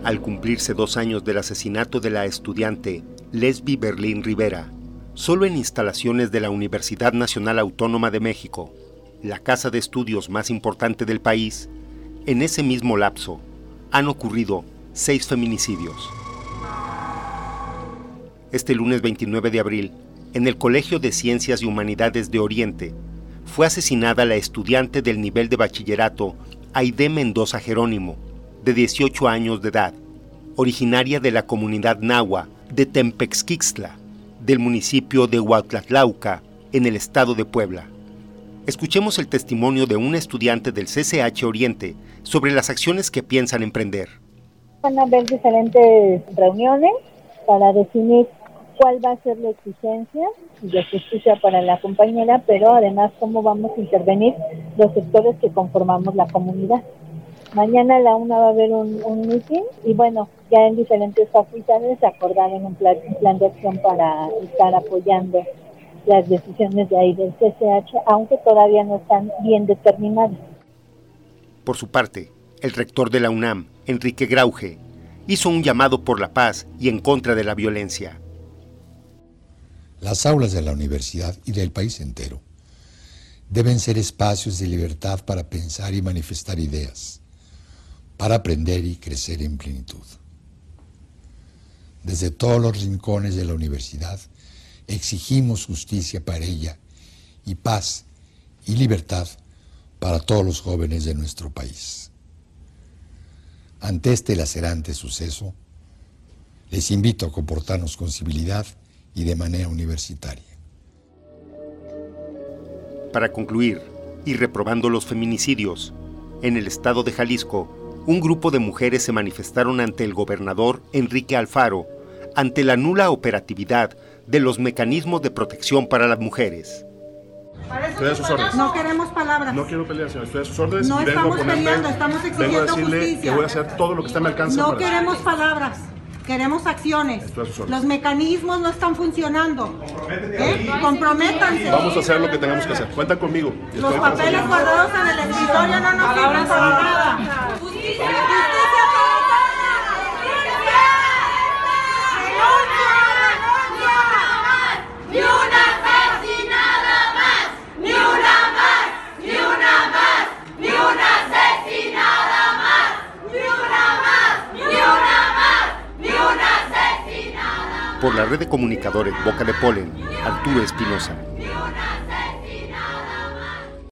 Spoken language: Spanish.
al cumplirse 2 años del asesinato de la estudiante Lesbi Berlín Rivera, solo en instalaciones de la Universidad Nacional Autónoma de México, la casa de estudios más importante del país, en ese mismo lapso han ocurrido 6 feminicidios. Este lunes 29 de abril, en el Colegio de Ciencias y Humanidades de Oriente, fue asesinada la estudiante del nivel de bachillerato Aide Mendoza Jerónimo, de 18 años de edad, originaria de la comunidad nahua de Tempexquixtla, del municipio de Huautlatlauca, en el estado de Puebla. Escuchemos el testimonio de una estudiante del CCH Oriente sobre las acciones que piensan emprender. Van a haber diferentes reuniones para definir cuál va a ser la exigencia de justicia para la compañera, pero además cómo vamos a intervenir los sectores que conformamos la comunidad. Mañana a la 1 va a haber un meeting y bueno, ya en diferentes facultades se acordaron un plan de acción para estar apoyando las decisiones de ahí del CCH, aunque todavía no están bien determinadas. Por su parte, el rector de la UNAM, Enrique Grauje, hizo un llamado por la paz y en contra de la violencia. Las aulas de la universidad y del país entero deben ser espacios de libertad para pensar y manifestar ideas, para aprender y crecer en plenitud. Desde todos los rincones de la universidad exigimos justicia para ella y paz y libertad para todos los jóvenes de nuestro país. Ante este lacerante suceso, les invito a comportarnos con civilidad y de manera universitaria. Para concluir, y reprobando los feminicidios, en el estado de Jalisco, un grupo de mujeres se manifestaron ante el gobernador Enrique Alfaro ante la nula operatividad de los mecanismos de protección para las mujeres. Estoy a sus órdenes. No queremos palabras. No quiero pelear, señor. Estoy a sus órdenes. No y vengo estamos a ponerme, peleando, estamos exigiendo vengo a decirle justicia. que voy a hacer todo lo que está a mi alcance. No queremos palabras, queremos acciones. Estoy a sus órdenes. Los mecanismos no están funcionando. Comprométanse. Vamos a hacer lo que tengamos que hacer. Cuentan conmigo. Los papeles guardados en el escritorio no nos sirven para nada. Justicia. Por la red de comunicadores Boca de Polen, Arturo Espinosa.